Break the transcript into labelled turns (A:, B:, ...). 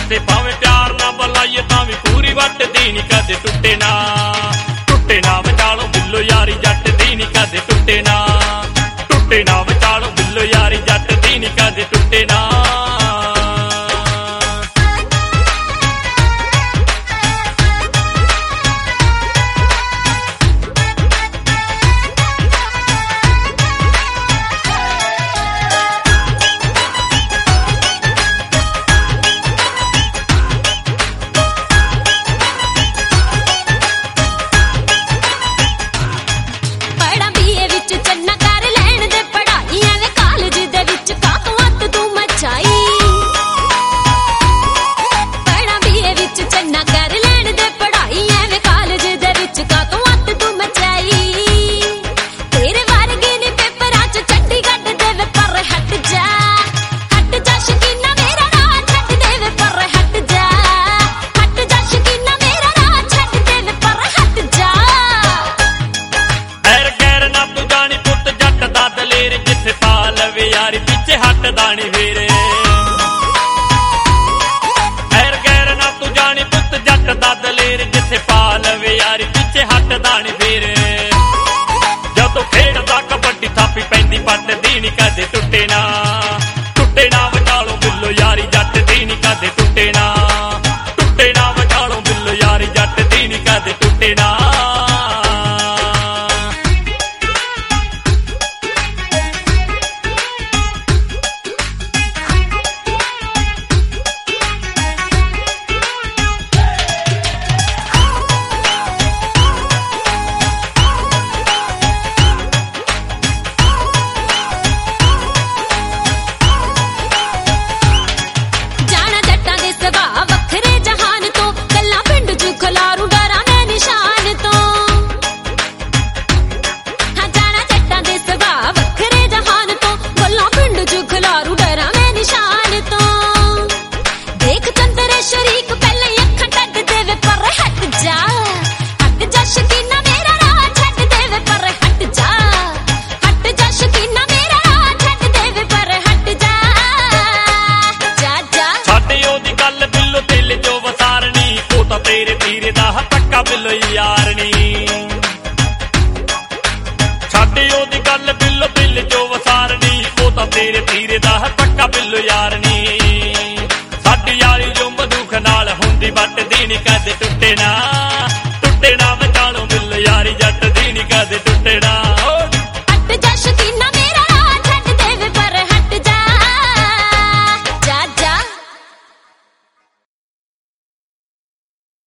A: कदे भावें प्यार ना बुलाइए तां भी पूरी वटदी नी कदे टुटे ना विचालो बिल्लो यारी जट दी नी कदे टुटे ना विचालो बिल्लो यारी जट दी नी कदे टुटे ना। यारी पीछे हटदा नी फिरे खैर गैर ना तू जानी पुत जट दा दलेर जिथे पा लवे यारी पीछे हटदा नी फिरे जदों खेडदा कबड्डी थापी पैंदी पट दी नी कदे टुटे ना विचालो बिल्लो यारी जट दी नी कदे टुटे ना विचालो बिल्लो यारी जट दी नी कदे टुटे ना। तेरे तीरे दा पक्का बिल्लो यारनी छाडे ओदी गल बिल्लो दिल जो वसारनी ओ तां तेरे तीरे दा पक्का बिल्लो यारनी साडी यारी जो मधुख नाल हुंदी वट दी नी कदे टुटे ना